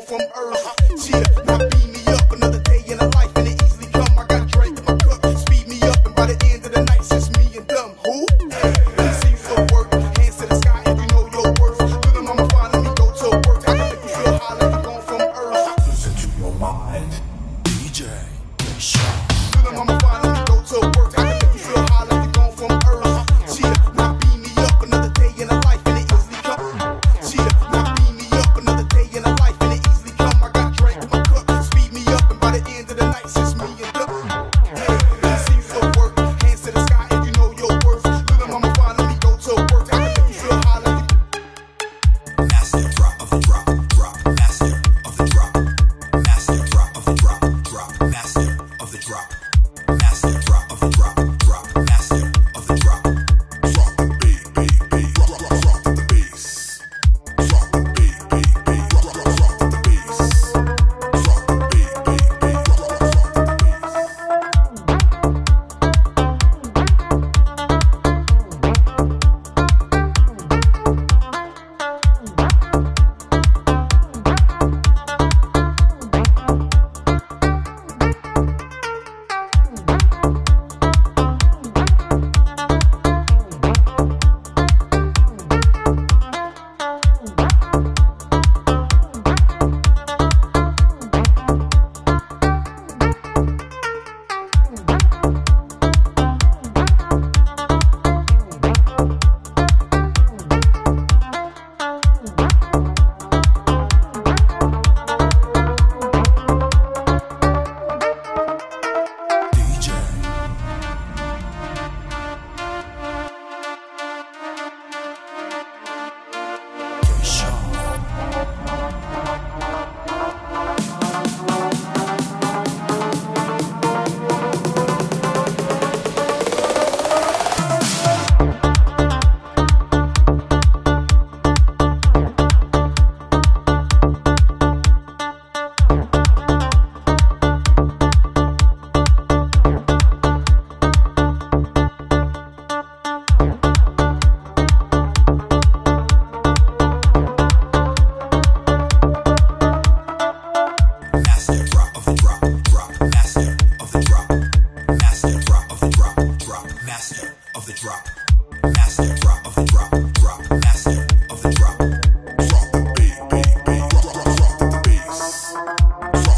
from Earth. Yeah, now beam me up another day in a life, and it easily come. I got Drake in my cup, speed me up, and by the end of the night, it's just me and them. Who? See for work, hands to the sky if you know your worth. Little mama fine, let me go to work. I can make you feel high like you're gone from Earth. Listen to your mind, DJ Shaw. Little mama fine, let me go to work. I can make you feel high like you're gone from Earth. Yeah, now beam me up another day in a life, and it easily come. Yeah, now beam me up another day in a life, and it easily come. I got Drake in my cup, speed me up, and by the end of the night, it's just me and them. See for work, hands to the sky if you know your worth. Little mama fine, let me go to work. I can make you feel high like you. Master drop of the drop, drop. Master of the drop. Master drop of the drop, drop. Master of the drop. Master drop of the drop, drop. Master of the drop. Drop the beat, beat, beat. Drop the bass. Drop the beat, beat, beat. Drop the bass. Drop the beat, beat, beat. Drop the bass. Drop